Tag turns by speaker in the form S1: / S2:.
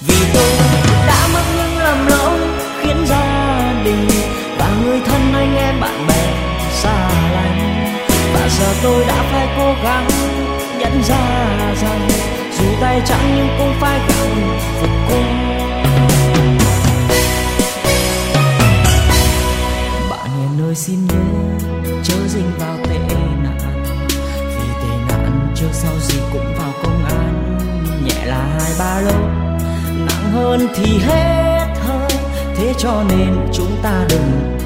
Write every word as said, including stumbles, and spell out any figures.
S1: Vì tôi đã mắc những lầm lỗi khiến gia đình và người thân anh em bạn bè xa lánh, và giờ tôi đã phải cố gắng nhận ra rằng dù tay trắng nhưng cũng phải gắng phục cô. Bạn hiền ơi xin nhớ chớ dính vào tệ nạn, vì tệ nạn trước sau gì cũng vào công an. Nhẹ là hai ba lô, nặng hơn thì hết hơi, thế cho nên chúng ta đừng